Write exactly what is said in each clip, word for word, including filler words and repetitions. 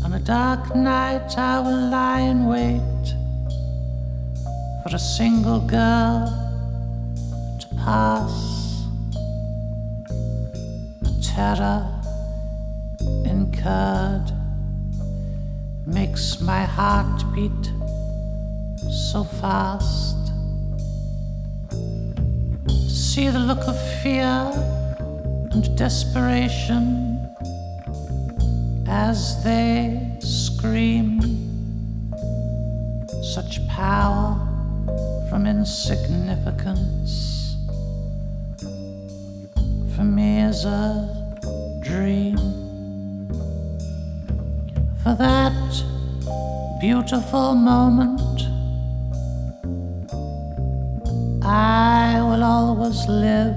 On a dark night I will lie in wait for a single girl to pass. The terror incurred makes my heart beat so fast. To see the look of fear and desperation as they scream, such power from insignificance for me is a dream. For that beautiful moment I will always live,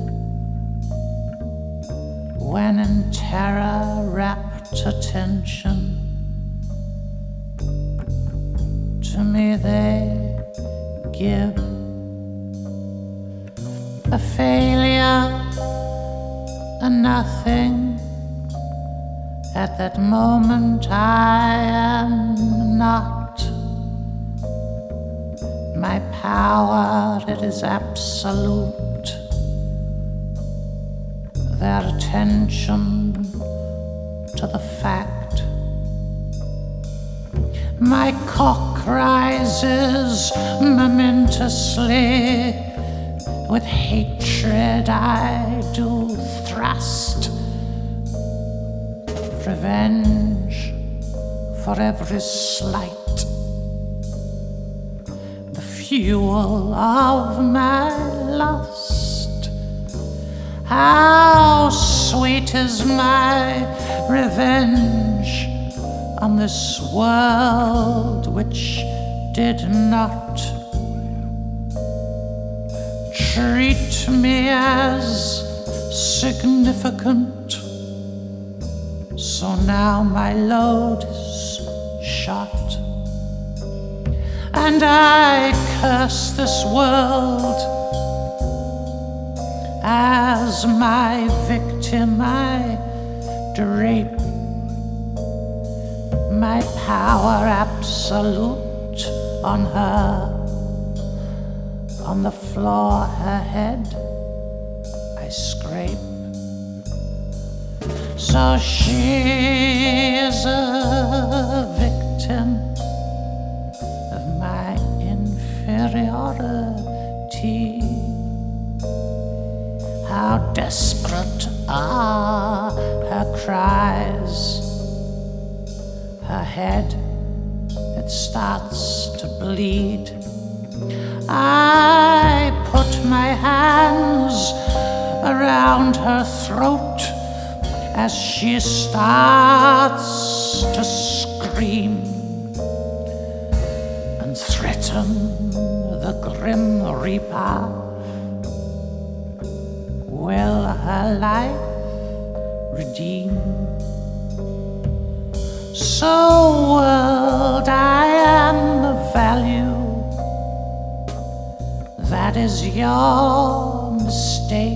when in terror wrapped attention to me they give. A failure, a nothing. At that moment I am not. My power, it is absolute. Their attention to the fact. My cock rises momentously. With hatred I do thrust. Revenge for every slight. The fuel of my lust. How sweet is my revenge on this world which did not treat me as significant. So now my load is shot, and I curse this world. As my victim I drape my power absolute on her. On the floor her head I scrape. So she is a victim of my inferiority. How desperate are her cries. Her head, it starts to bleed. I put my hands around her throat as she starts to scream and threaten the grim reaper. Will her life redeem? So world, I am of value. That is your mistake.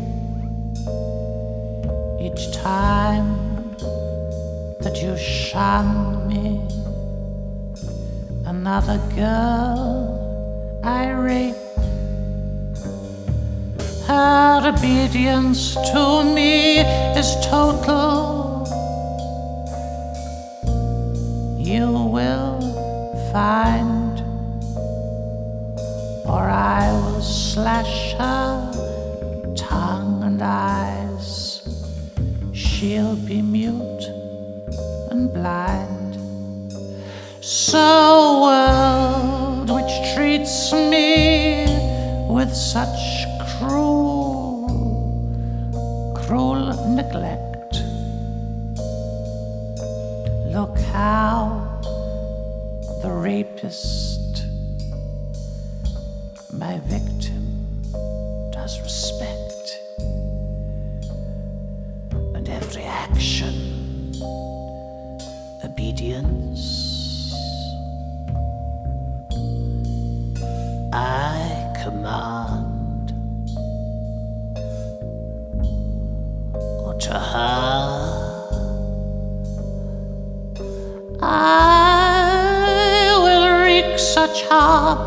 Each time that you shun me, another girl I rape. Her obedience to me is total. You will find, or I will slash her tongue and eyes. She'll be mute and blind. So world which treats me with such cruel, cruel neglect. Look how the rapist, my victim, does respect. And every action, obedience. I command, or to her I will wreak such harm,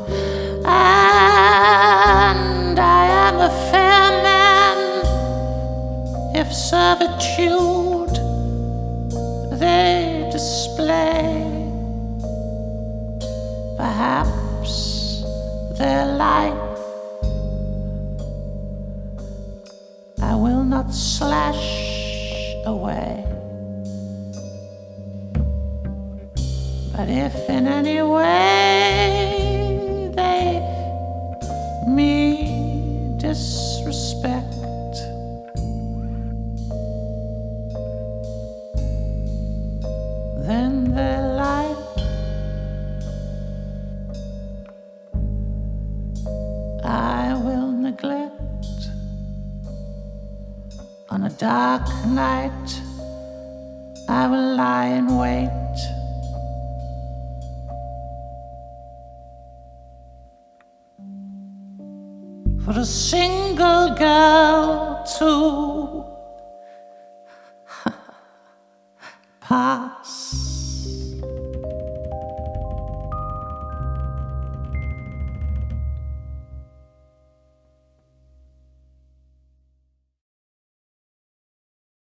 and I am a fair man if servitude they display. Perhaps their life I will not slash away. But if in any way they me disrespect, then their life I will neglect. On a dark night I will lie in wait for a single girl to pass.